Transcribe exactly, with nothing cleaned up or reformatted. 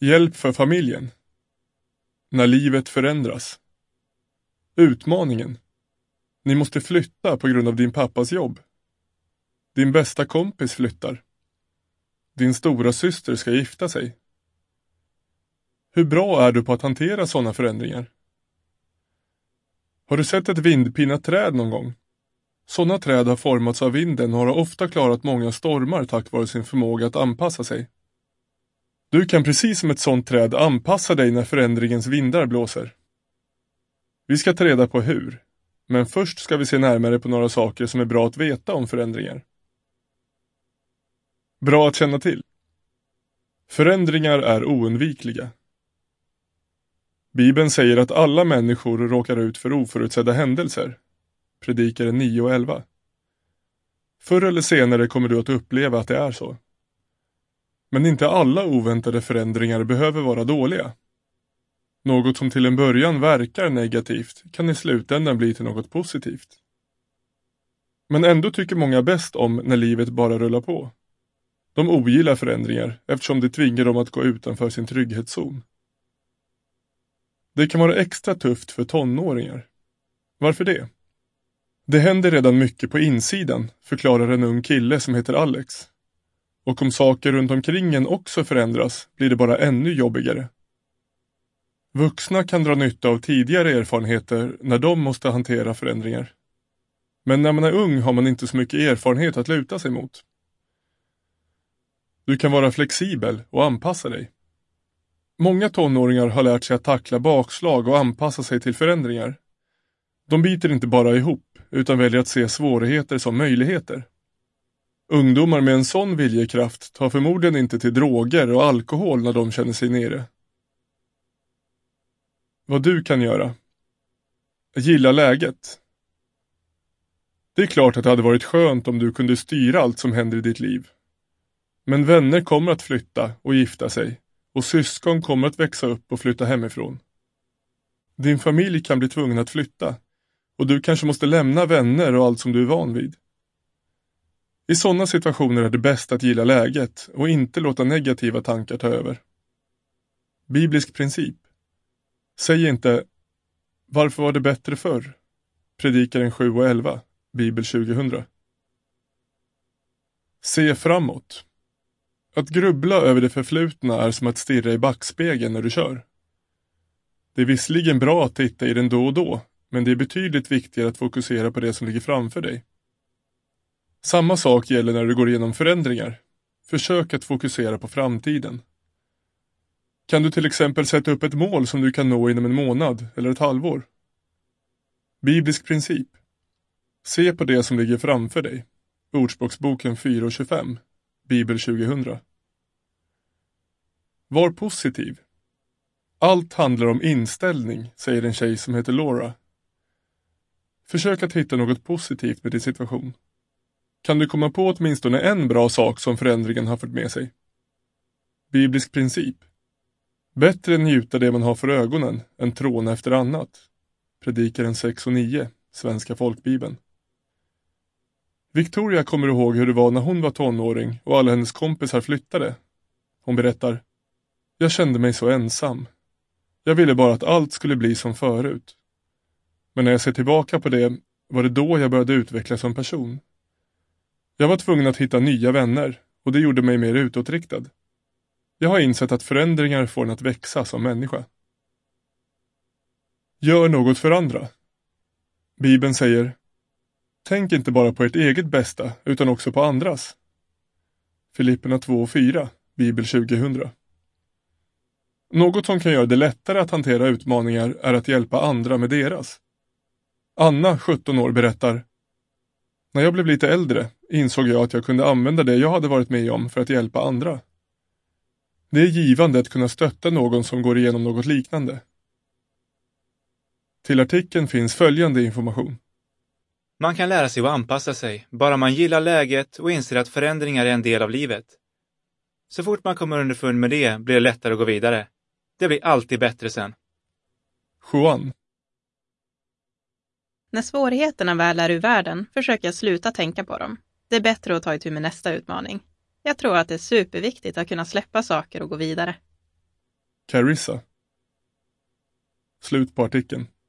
Hjälp för familjen. När livet förändras. Utmaningen. Ni måste flytta på grund av din pappas jobb. Din bästa kompis flyttar. Din stora syster ska gifta sig. Hur bra är du på att hantera sådana förändringar? Har du sett ett vindpinat träd någon gång? Sådana träd har formats av vinden och har ofta klarat många stormar tack vare sin förmåga att anpassa sig. Du kan precis som ett sådant träd anpassa dig när förändringens vindar blåser. Vi ska ta reda på hur, men först ska vi se närmare på några saker som är bra att veta om förändringar. Bra att känna till. Förändringar är oundvikliga. Bibeln säger att alla människor råkar ut för oförutsedda händelser. Predikaren nio och elva. Förr eller senare kommer du att uppleva att det är så. Men inte alla oväntade förändringar behöver vara dåliga. Något som till en början verkar negativt kan i slutändan bli till något positivt. Men ändå tycker många bäst om när livet bara rullar på. De ogillar förändringar eftersom det tvingar dem att gå utanför sin trygghetszon. Det kan vara extra tufft för tonåringar. Varför det? Det händer redan mycket på insidan, förklarar en ung kille som heter Alex. Och om saker runt omkring en också förändras blir det bara ännu jobbigare. Vuxna kan dra nytta av tidigare erfarenheter när de måste hantera förändringar. Men när man är ung har man inte så mycket erfarenhet att luta sig mot. Du kan vara flexibel och anpassa dig. Många tonåringar har lärt sig att tackla bakslag och anpassa sig till förändringar. De biter inte bara ihop utan väljer att se svårigheter som möjligheter. Ungdomar med en sån viljekraft tar förmodligen inte till droger och alkohol när de känner sig nere. Vad du kan göra. Gilla läget. Det är klart att det hade varit skönt om du kunde styra allt som händer i ditt liv. Men vänner kommer att flytta och gifta sig och syskon kommer att växa upp och flytta hemifrån. Din familj kan bli tvungen att flytta och du kanske måste lämna vänner och allt som du är van vid. I sådana situationer är det bäst att gilla läget och inte låta negativa tankar ta över. Biblisk princip. Säg inte, varför var det bättre förr? Predikaren sju och elva, Bibel tjugohundra. Se framåt. Att grubbla över det förflutna är som att stirra i backspegeln när du kör. Det är visserligen bra att titta i den då och då, men det är betydligt viktigare att fokusera på det som ligger framför dig. Samma sak gäller när du går igenom förändringar. Försök att fokusera på framtiden. Kan du till exempel sätta upp ett mål som du kan nå inom en månad eller ett halvår? Biblisk princip. Se på det som ligger framför dig. Ordspråksboken fyra och tjugofem. Bibel tjugohundra. Var positiv. Allt handlar om inställning, säger en tjej som heter Laura. Försök att hitta något positivt med din situation. Kan du komma på åtminstone en bra sak som förändringen har fått med sig? Biblisk princip. Bättre njuta det man har för ögonen än tråna efter annat. Predikaren sex och nio, Svenska folkbibeln. Victoria kommer ihåg hur det var när hon var tonåring och alla hennes kompisar flyttade. Hon berättar: Jag kände mig så ensam. Jag ville bara att allt skulle bli som förut. Men när jag ser tillbaka på det var det då jag började utvecklas som person. Jag var tvungen att hitta nya vänner och det gjorde mig mer utåtriktad. Jag har insett att förändringar får en att växa som människa. Gör något för andra. Bibeln säger: Tänk inte bara på ert eget bästa utan också på andras. Filipperna två och fyra, Bibel tjugohundra. Något som kan göra det lättare att hantera utmaningar är att hjälpa andra med deras. Anna, sjutton år, berättar: När jag blev lite äldre insåg jag att jag kunde använda det jag hade varit med om för att hjälpa andra. Det är givande att kunna stötta någon som går igenom något liknande. Till artikeln finns följande information. Man kan lära sig att anpassa sig, bara man gillar läget och inser att förändringar är en del av livet. Så fort man kommer underfund med det blir det lättare att gå vidare. Det blir alltid bättre sen. Juan. När svårigheterna väl är ur världen försöker jag sluta tänka på dem. Det är bättre att ta itu med nästa utmaning. Jag tror att det är superviktigt att kunna släppa saker och gå vidare. Carissa. Slut på artikeln.